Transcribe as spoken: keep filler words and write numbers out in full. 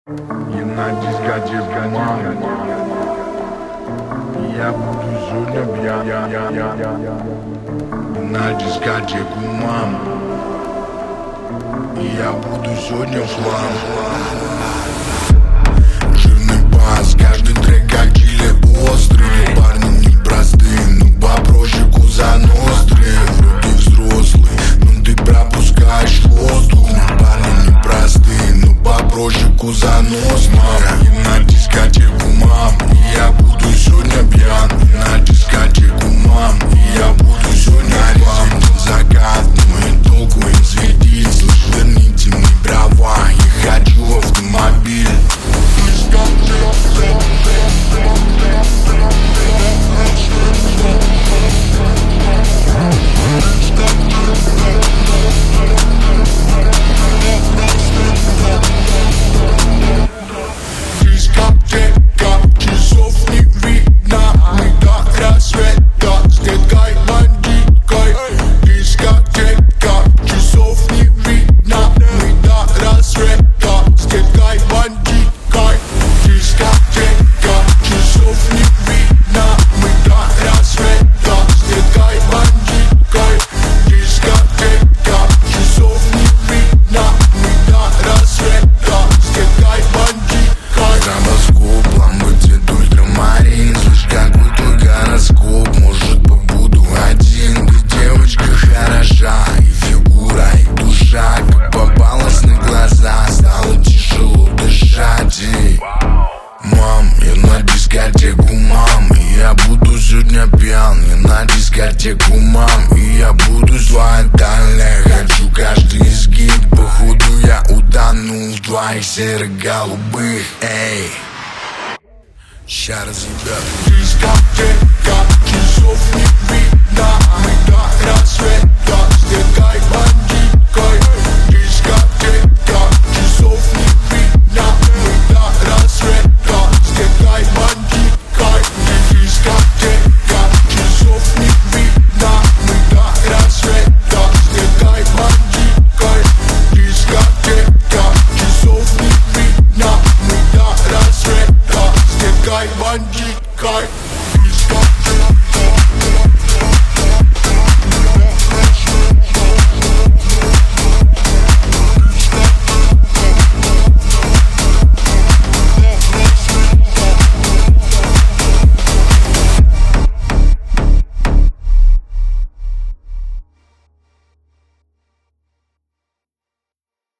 И на дискотеку мамы я буду сегодня пьян. И на дискотеку мамы я буду сегодня в хлам. Жирный бас, каждый трек как чили острый. Парни непростые, ну попроще Куза Ностры. Вроде взрослый, но ты пропускаешь воздух. Парни непростые, ну попроще Куза Ностры. И на дискотеку мам, я буду сегодня пьян. И на дискотеку мам, я буду сегодня вам. Закат, мой толку им светить. Слышь, верните мне права, я хочу автомобиль. Дискотека, часов не видно, мы до рассвета с деткой бандиткой. Дискотека, часов не видно, мы до рассвета с деткой бандиткой. Дискотека, часов не видно, мы до рассвета с деткой бандиткой. Дискотека, часов не видно, мы до рассвета с деткой бандиткой. Стробоскоп, ламбы цвет ультрамарин. Слышь, какой твой гороскоп? Может, побуду один. Ты девочка хороша, и фигура, и душа. Как попалась на глаза, стало тяжело дышать. И... Мам, я на дискотеку, мам, и я буду сегодня пьян. Я на дискотеку, мам, и я буду звать далее. Хочу каждый изгиб, походу я утонул в твоих серо-голубых. Эй, ща разъебят. Дискотека, часов не видно, мы до рассвета с деткой бандиткой.